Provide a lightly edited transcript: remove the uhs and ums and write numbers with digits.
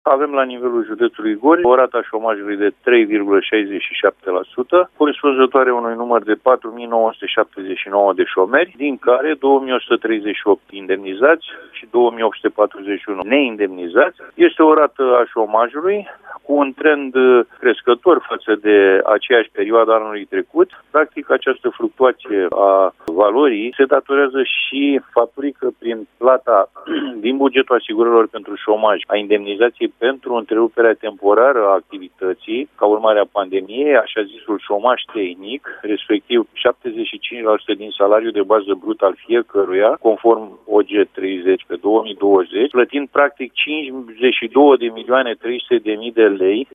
Avem la nivelul județului Gorj o rată a șomajului de 3,67%, corespunzătoare unui număr de 4.979 de șomeri, din care 2.138 indemnizați și 2.841 neindemnizați. Este o rată a șomajului cu un trend crescător față de aceeași perioadă anului trecut. Practic, această fluctuație a valorii se datorează și faptului că prin plata din bugetul asigurărilor pentru șomaj a indemnizației pentru întreruperea temporară a activității ca urmare a pandemiei, așa zisul șomaj tehnic, respectiv 75% din salariul de bază brut al fiecăruia, conform OG 30 pe 2020, plătind practic 52.300.000 de lei